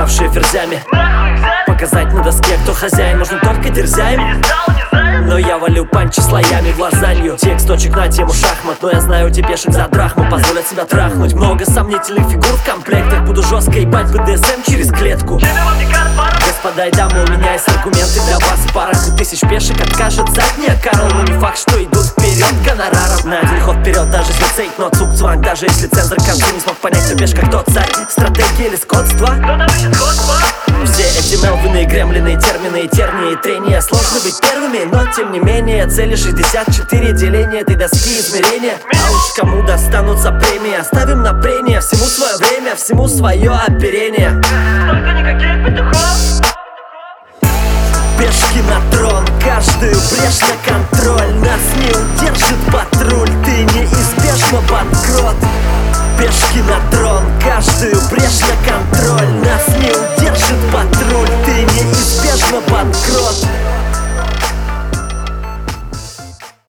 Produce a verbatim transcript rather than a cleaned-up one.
ставшие ферзями. Показать на доске, кто хозяин, нужно только дерзяем. Но я валю панчи слоями в лазанью. Текст точек на тему шахмат, но я знаю депешек за драхму позволят себя трахнуть. Много сомнительных фигур в комплектах. Буду жестко ебать бэ дэ эс эм через клетку. Господа и дамы, у меня есть аргументы для вас. Пара тысяч пешек откажет задняя Карл. Но не факт, что идут вперед гонораром. На один ход вперед, даже если цейт, но цук-цванг. Даже если цензор концу не смог понять, кто пешка, кто царь. Стратегия или скотство? Все эти мелвины, гремлины, термины, тернии, трения. Сложно быть первыми, но тем не менее. Цели шестьдесят четыре, деления этой доски измерения. А уж кому достанутся премии, оставим на прение. Всему свое время, всему свое оперение. Только никаких петухов. Пешки на трон, каждую брешь на контроль. Нас не удержит патруль, ты неизбежно банкрот. Пешки на трон, каждую брешь на контроль. Нас не удержит патруль, ты неизбежно банкрот.